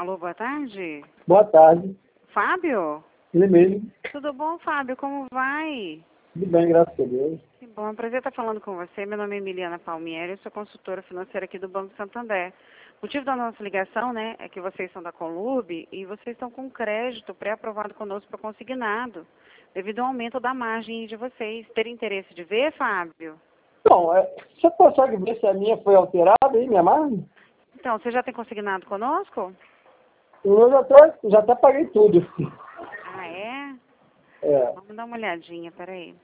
Alô, boa tarde. Boa tarde. Fábio? Ele mesmo. Tudo bom, Fábio? Como vai? Tudo bem, graças a Deus. Que bom, é um prazer estar falando com você. Meu nome é Emiliana Palmieri, eu sou consultora financeira aqui do Banco Santander. O motivo da nossa ligação, né, é que vocês são da Conlub e vocês estão com crédito pré-aprovado conosco para consignado, devido ao aumento da margem de vocês. Ter interesse de ver, Fábio? Então, você consegue ver se a minha foi alterada aí, minha margem? Então, você já tem consignado conosco? Eu já até paguei tudo. Ah, é? É. Vamos dar uma olhadinha, peraí.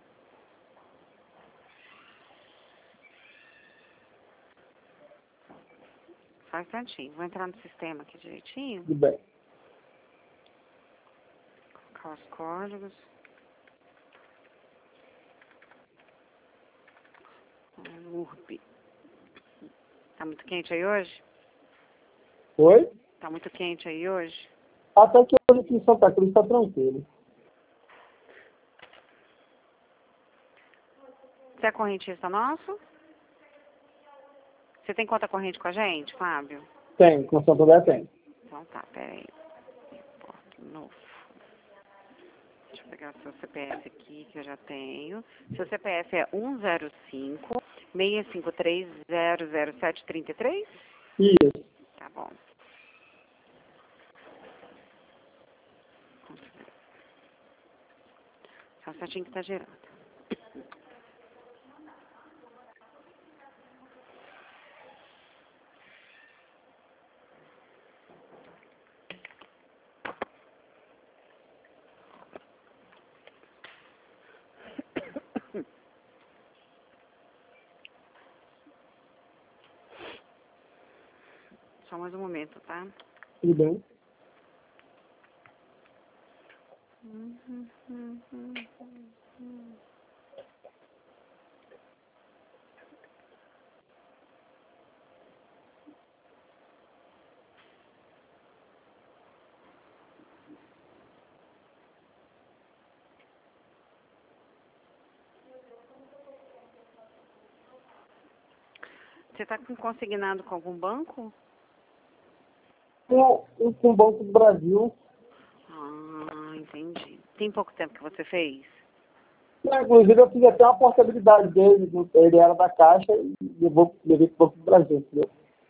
Só um instantinho. Vou entrar no sistema aqui direitinho. Tudo bem. Colocar os códigos. URB. Tá muito quente aí hoje? Oi? Tá muito quente aí hoje? Até que hoje aqui em Santa Cruz está tranquilo. Você é correntista nosso? Você tem conta corrente com a gente, Fábio? Tem, com Santander tem. Então tá, peraí. Importo novo. Deixa eu pegar o seu CPF aqui, que eu já tenho. Seu CPF é 105-653-00733? Isso. Tá bom. Só um instantinho que tá girando. Só mais um momento, tá? Tudo bem. Você tá consignado com algum banco? Com o Banco do Brasil, Ah, entendi. Tem pouco tempo que você fez? inclusive eu fiz até uma portabilidade dele, ele era da Caixa e levei para o Banco do Brasil, entendeu?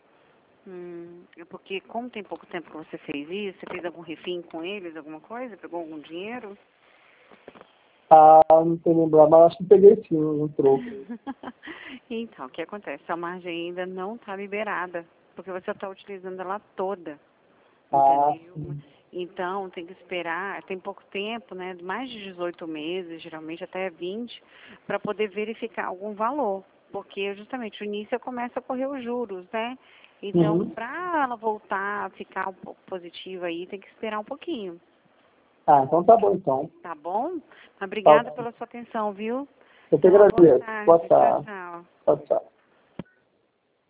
É porque como tem pouco tempo que você fez isso, você fez algum refim com eles, alguma coisa? Pegou algum dinheiro? Ah, não sei lembrar, mas acho que peguei sim, um troco. Então, o que acontece? A margem ainda não está liberada, porque você está utilizando ela toda, Ah, entendeu? sim. Então, tem que esperar, tem pouco tempo, né? Mais de 18 meses, geralmente até 20, para poder verificar algum valor, porque justamente o início começa a correr os juros, né? Então, Uhum. para ela voltar a ficar um pouco positiva aí, tem que esperar um pouquinho. Ah, então tá bom, então. Tá bom? Tá Obrigada bom. pela sua atenção, viu? Eu te Tenha uma boa agradeço. Boa tarde. Tchau, tarde. tchau. Tchau, tchau.